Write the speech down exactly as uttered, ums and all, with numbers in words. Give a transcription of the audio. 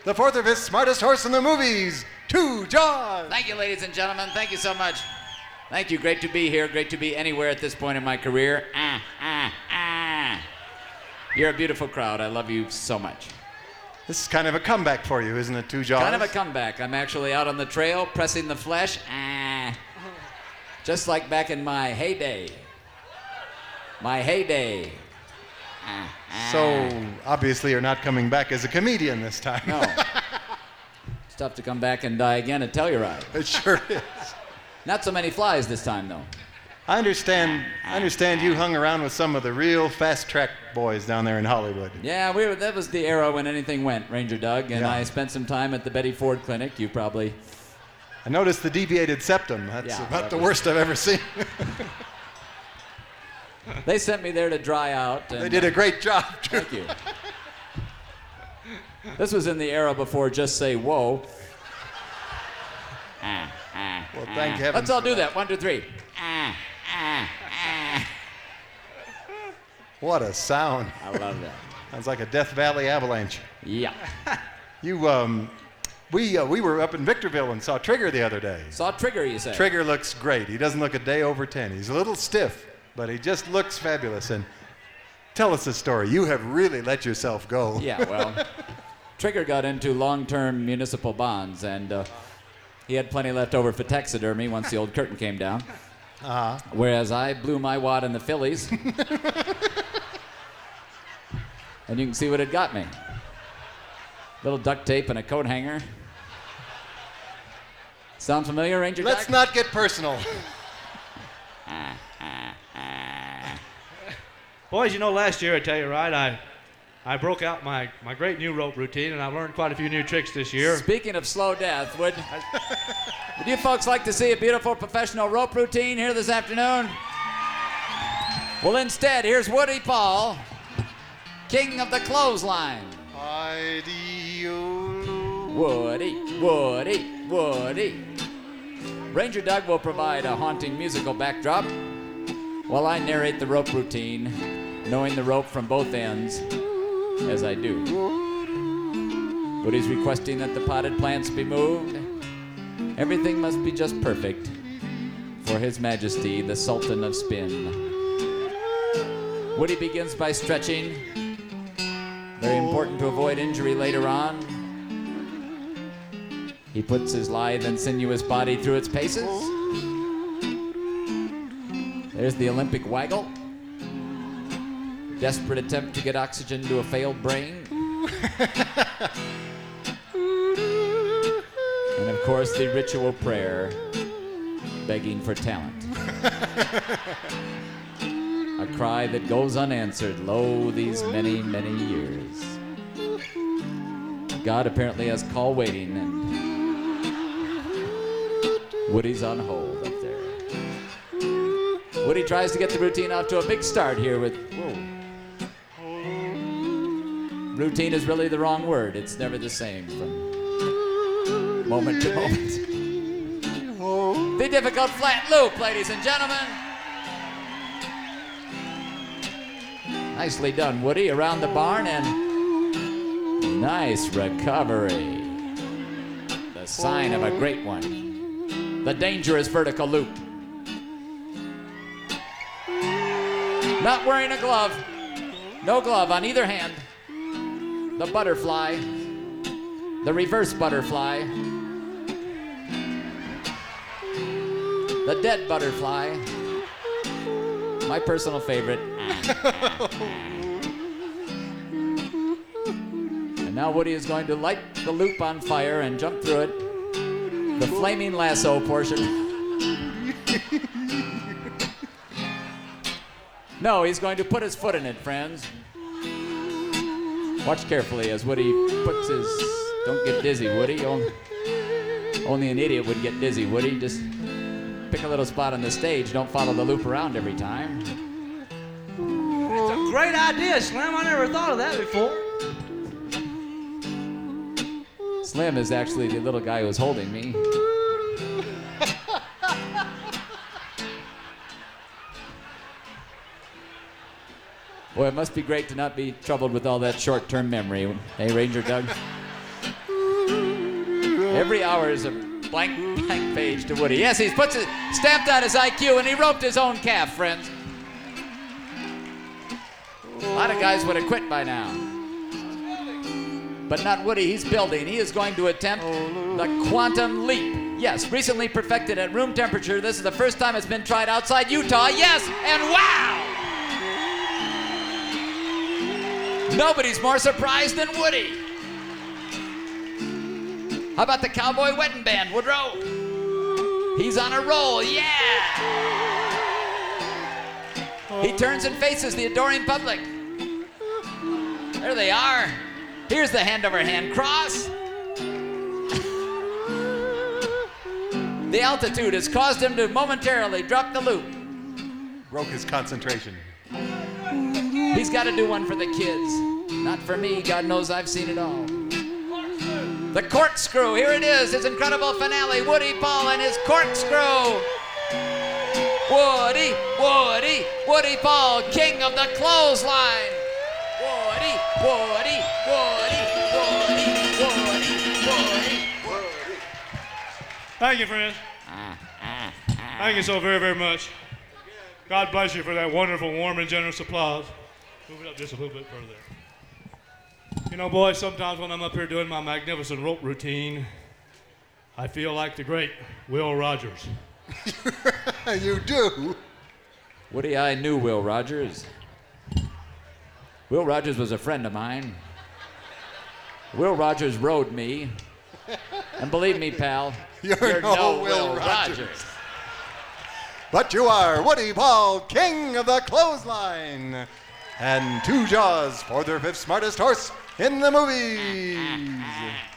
the fourth or fifth smartest horse in the movies, Two Jaws. Thank you, ladies and gentlemen. Thank you so much. Thank you. Great to be here. Great to be anywhere at this point in my career. Ah, ah, ah. You're a beautiful crowd. I love you so much. This is kind of a comeback for you, isn't it, Two Jaws? Kind of a comeback. I'm actually out on the trail, pressing the flesh. Ah. Just like back in my heyday. My heyday. Ah, ah. So, obviously, you're not coming back as a comedian this time. No. It's tough to come back and die again at Telluride. It sure is. Not so many flies this time, though. I understand. I understand you hung around with some of the real fast-track boys down there in Hollywood. Yeah, we were, that was the era when anything went, Ranger Doug, and Yeah. I spent some time at the Betty Ford Clinic. You probably... I noticed the deviated septum. That's Yeah, about that the was- worst I've ever seen. They sent me there to dry out. And, They did a great job, too. Thank you. This was in the era before Just Say Whoa. Ah, ah, Well, ah. thank heavens Let's all for do that. that. One, two, three. Ah, ah, ah. What a sound. I love that. Sounds like a Death Valley avalanche. Yeah. You, um, we, uh, we were up in Victorville and saw Trigger the other day. Saw Trigger, you say? Trigger looks great. He doesn't look a day over ten. He's a little stiff, but he just looks fabulous. And tell us the story. You have really let yourself go. Yeah, well, Trigger got into long-term municipal bonds, and uh, he had plenty left over for taxidermy once the old curtain came down. Uh-huh. Whereas I blew my wad in the Phillies. And you can see what it got me. Little duct tape and a coat hanger. Sound familiar, Ranger Let's Doug? not get personal. Boys, you know, last year, I tell you right, I I broke out my, my great new rope routine, and I've learned quite a few new tricks this year. Speaking of slow death, would, would you folks like to see a beautiful professional rope routine here this afternoon? Well, instead, here's Woody Paul, king of the clothesline. Woody, Woody, Woody. Ranger Doug will provide a haunting musical backdrop while I narrate the rope routine, knowing the rope from both ends, as I do. Woody's requesting that the potted plants be moved. Everything must be just perfect for His Majesty, the Sultan of Spin. Woody begins by stretching. Very important to avoid injury later on. He puts his lithe and sinuous body through its paces. There's the Olympic waggle. Desperate attempt to get oxygen to a failed brain. And of course, the ritual prayer, begging for talent. A cry that goes unanswered, lo, these many, many years. God apparently has call waiting, and Woody's on hold up there. Woody tries to get the routine off to a big start here with, whoa. Routine is really the wrong word. It's never the same from moment to moment. The difficult flat loop, ladies and gentlemen. Nicely done, Woody, around the barn, and nice recovery. The sign of a great one. The dangerous vertical loop. Not wearing a glove. No glove on either hand. The butterfly. The reverse butterfly. The dead butterfly. My personal favorite. And now Woody is going to light the loop on fire and jump through it. The flaming lasso portion. No, he's going to put his foot in it, friends. Watch carefully as Woody puts his... Don't get dizzy, Woody. Only, only an idiot would get dizzy, Woody. Just pick a little spot on the stage. Don't follow the loop around every time. It's a great idea, Slim. I never thought of that before. Slim is actually the little guy who's holding me. Boy, it must be great to not be troubled with all that short-term memory. Hey, Ranger Doug? Every hour is a blank, blank page to Woody. Yes, he's puts it, stamped on his I Q, and he roped his own calf, friends. A lot of guys would have quit by now. But not Woody, he's building. He is going to attempt the quantum leap. Yes, recently perfected at room temperature. This is the first time it's been tried outside Utah. Yes, and wow! Nobody's more surprised than Woody. How about the Cowboy Wedding Band, Woodrow? He's on a roll, yeah! He turns and faces the adoring public. There they are. Here's the hand-over-hand cross. The altitude has caused him to momentarily drop the loop. Broke his concentration. He's got to do one for the kids. Not for me. God knows I've seen it all. The corkscrew. Here it is. His incredible finale. Woody Paul and his corkscrew. Woody, Woody, Woody Paul, king of the clothesline. Woody, Woody, Woody, Woody, Woody, Woody, Woody. Thank you, friends. Thank you so very, very much. God bless you for that wonderful, warm, and generous applause. Move it up just a little bit further. You know, boys, sometimes when I'm up here doing my magnificent rope routine, I feel like the great Will Rogers. You do? Woody, I knew Will Rogers. Will Rogers was a friend of mine. Will Rogers rode me. And believe me, pal, You're, you're no, no Will, Will Rogers. Rogers. But you are Woody Paul, king of the clothesline. And two jaws for their fifth smartest horse in the movies.